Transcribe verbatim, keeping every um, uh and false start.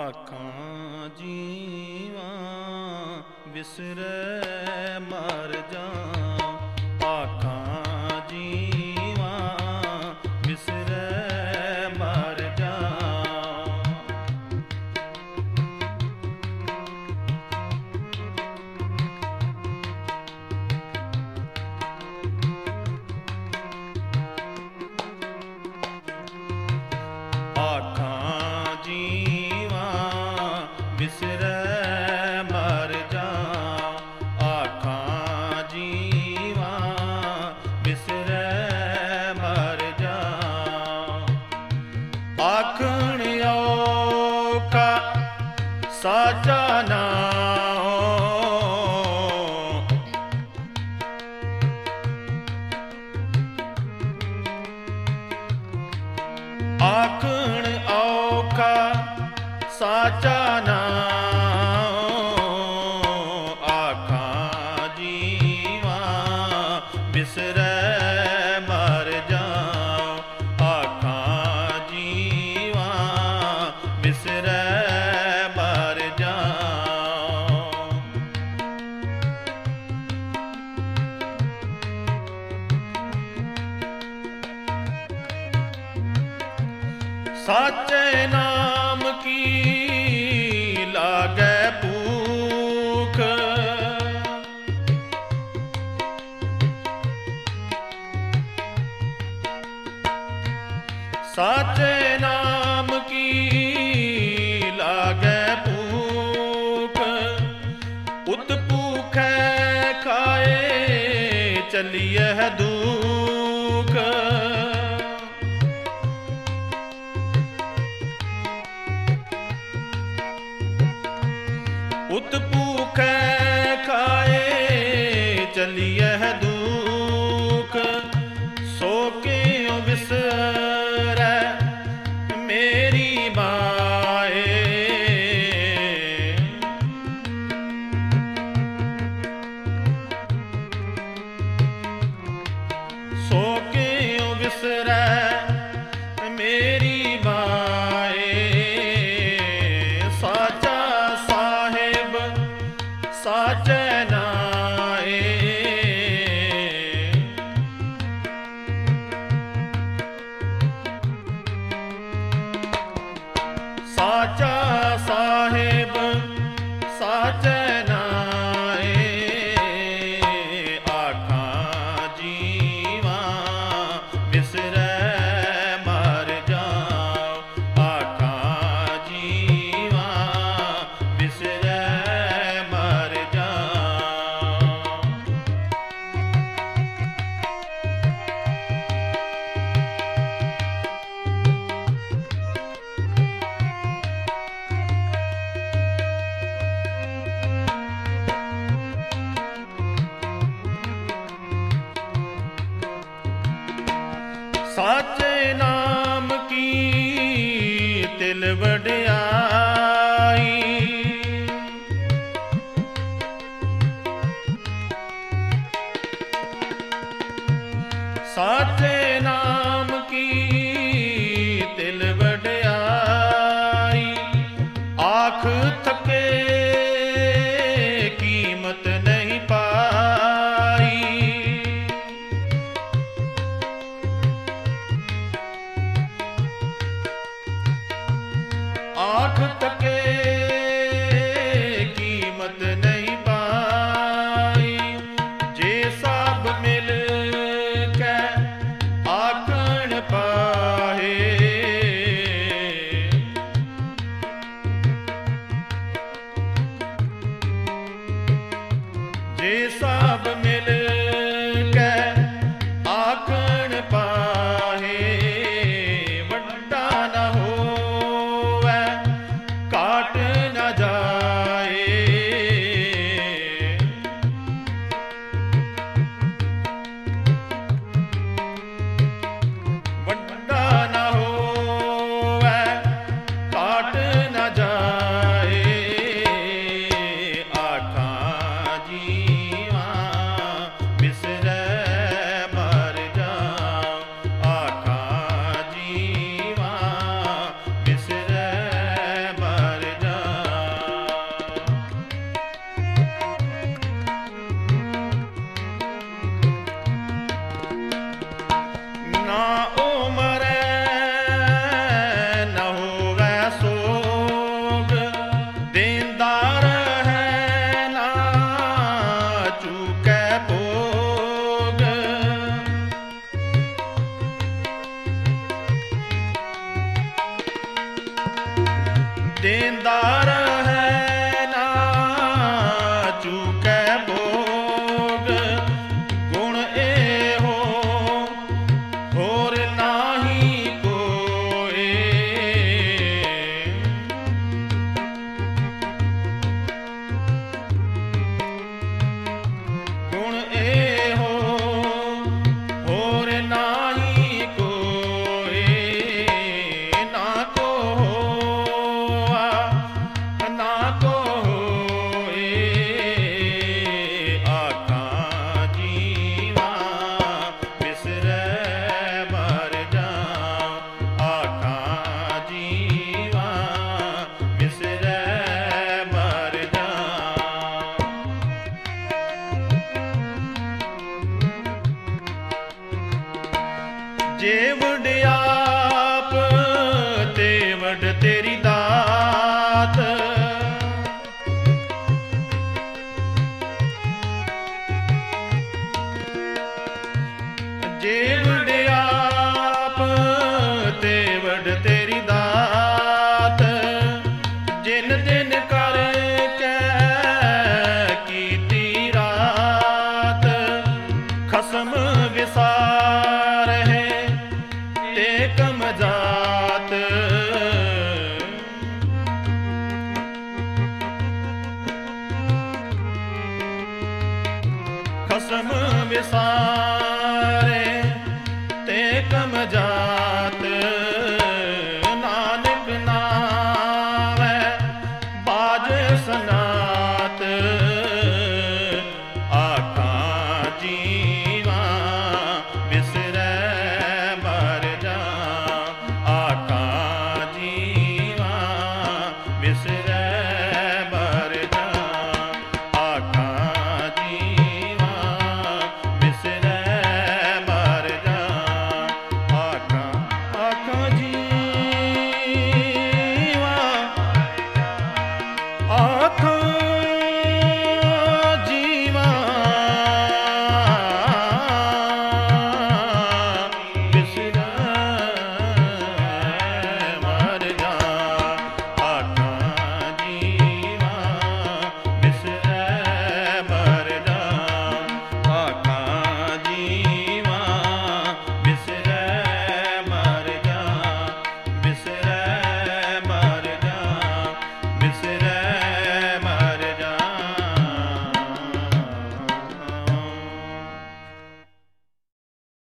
आखां जीवा बिसरै मर जा, आखां जीवा बिसरै मर जा। आखां जीवा बिसरै मर जा, आखां जीवा बिसरै मर जा। आखण औखा साचा नाओ, आखण औखा साचा नाओ, आखां जीवा बिसरै मर जा, आखां जीवा बिसरै मर जा। साचे नाम की लागै भूख, साचे नाम की लागै भूख। उत भूखै खाए चलिए दुख, उत भूखै खाए चलिए दुख। सो क्यों बिसरै मेरी माए, सो क्यों बिसरै मेरी माए। साचा साहिब साचे नाए, साचा साहिब साचे नाए। आखां जीवा बिसरै मर जा, आखां जीवा बिसरै मर जा। साचे नाम की तिल वड्याई, साचे नाम की तिल वड्याई। आख थके कीमत नहीं पाई, आँख तके कीमत नहीं पाई। जे सब मिल के आखण पाए, जे सब मिल के आखण पाए। वड्डा न होवै काट ਦੇਂਦਾਰ ਹੈ ਨਾ ਚੂਕੈ ਭੋਗ, ਗੁਣ ਇਹੋ ਹੋਰ ਨਾਹੀ ਕੋਇ। ਗੁਣ ਇਹੋ ਹੋਰ ਨਾਹੀ ਕੋਇ, ਨਾ ਕੋ ਹੋਆ ਨਾ ਕੋ ਹੋਏ। ਆਖਾਂ ਜੀਵਾ ਬਿਸਰੈ ਮਰ ਜਾਉ, ਆਖਾਂ ਜੀਵਾ ਬਿਸਰੈ ਮਰ ਜਾਉ। ਜੇ ਵਡਿਆਪ ਤੇ ਵਡ ਤੇਰੀ ਦਾਤ, ਜੇ ਵਡਿਆਪ ਤੇ ਵਡ ਤੇਰੀ ਦਾਤ, ਜਿਨ ਦਿਨ ਕਰ ਕੈ ਕੀਤੀ ਰਾਤ। ਖਸਮ ਵਿਸਾਰ ਹੈ ਤੇ ਕਮ ਜਾਤ, ਖਸਮ ਵਿਸਾਰ